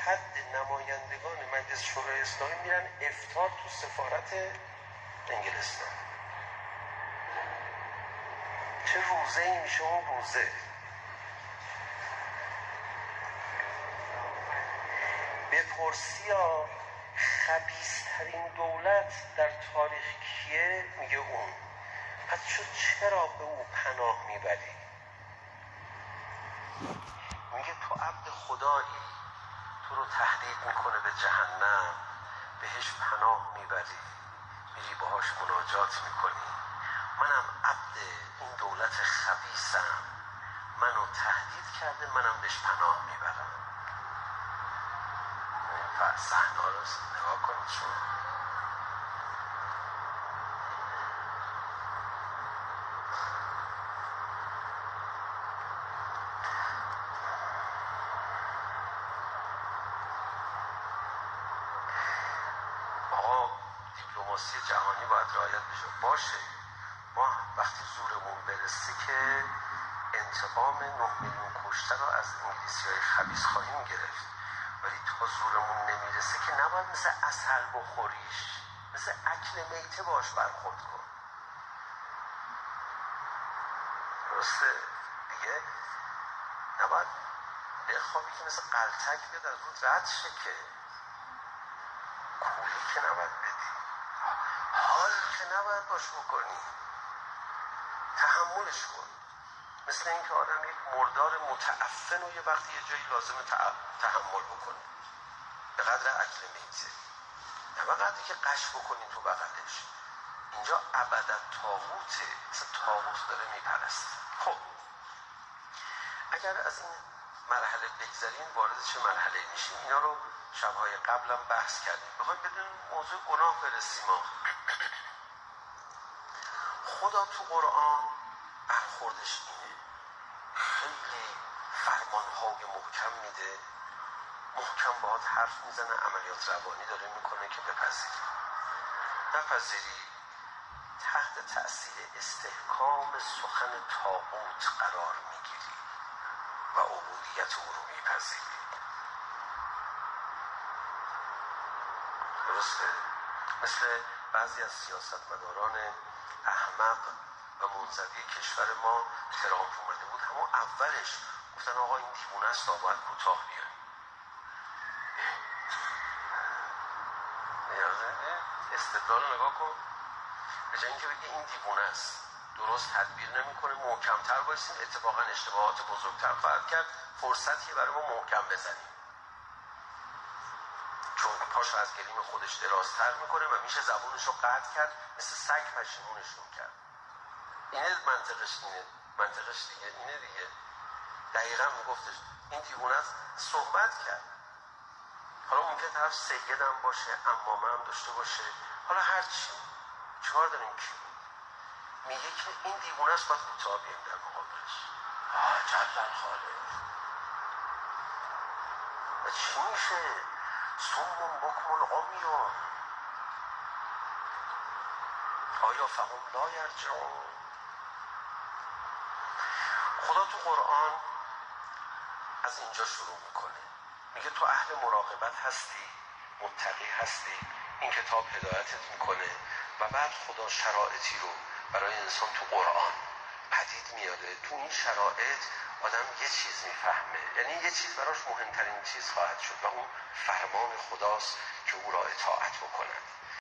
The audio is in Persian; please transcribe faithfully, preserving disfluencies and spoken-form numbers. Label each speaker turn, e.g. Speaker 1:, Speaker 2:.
Speaker 1: حد نمایندگان مجلس شورای اسلامی میرن افطار تو سفارت انگلستان. چه روزه ای میشه اون روزه. بپرسی ها خبیث‌ترین دولت در تاریخ کیه؟ میگه اون. پس چرا به او پناه میبری؟ میگه تو عبد خدایی، تو رو تهدید میکنه به جهنم، بهش پناه میبری، میری باهاش مناجات میکنی. منم عبد این دولت خبیثم، منو تهدید کرده، منم بهش پناه میبرم. صحنه رو نگاه کنید شما. آقا دیپلماسی جهانی باید رعایت بشه. باشه، ما وقتی زورمون برسه که انتقام نه میلیون کشته رو از انگلیسی های خبیث خواهیم گرفت، ولی تا زورمون نمیرسه که نباید مثل عسل بخوریش، مثل اکل میته باش برخورد کن. درسته دیگه؟ نباید بخوابی که مثل قلتک بیاد از رود رد شه، که کولی که نباید بدی، حال که نباید باش بکنی، تحملش کن. مثل اینکه آدم یک مردار متعفن و یه وقتی یه جایی لازمه تحمل بکنه به قدر اکل میته، نه به قدری که قش بکنین تو بغلش. اینجا ابدا طاغوته، مثل طاغوت داره میپرسته. خب اگر از این مرحله بگذارین وارد چه مرحله میشیم؟ اینا رو شبهای قبلم بحث کردیم. بخوایم بدون موضوع گناه برسیم. خدا تو قرآن برخوردش اینه، خیلی فرمانهای محکم میده، محکم باهات حرف میزنه، عملیات روانی داره میکنه که بپذیری. نپذیری تحت تأثیر استحکام سخن طاغوت قرار میگیری و عبودیت او رو میپذیری. درسته؟ مثل بعضی از سیاستمداران احمق و منزوی کشور ما، ترامپ اومده بود، همون اولش گفتن آقا این دیوونه است، باید کوتاه بیان. استدلال نگاه کن، به جای اینکه بگه این دیوونه است، درست تدبیر نمیکنه، محکمتر باشیم، اتفاقا اشتباهات بزرگتر خواهد کرد، فرصتیه برای ما محکم بزنیم، چون پاشو از گلیم خودش درازتر میکنه و میشه زبونش رو قطع کرد، مثل سگ پشیمونشون کرد. اینه منطقش، اینه منطقش دیگه، اینه دیگه. دقیقا میگفتش این دیوونه است، صحبت کرد. حالا ممکن طرف سیدم باشه، امامه هم داشته باشه، حالا هرچی، چهار داریم کی میگه که این دیوونه است، باید کوتاه بیم در مقابلش. آه جلال خاله. و چی میشه؟ سومون بکمون عمیون. آیا فهم لا یرجعون؟ خدا تو قرآن از اینجا شروع میکنه، میگه تو اهل مراقبت هستی، متقی هستی، این کتاب هدایتت میکنه. و بعد خدا شرایطی رو برای انسان تو قرآن پدید میاده. تو این شرایط آدم یه چیز میفهمه، یعنی یه چیز براش مهمترین چیز خواهد شد و اون فرمان خداست که او را اطاعت بکنه.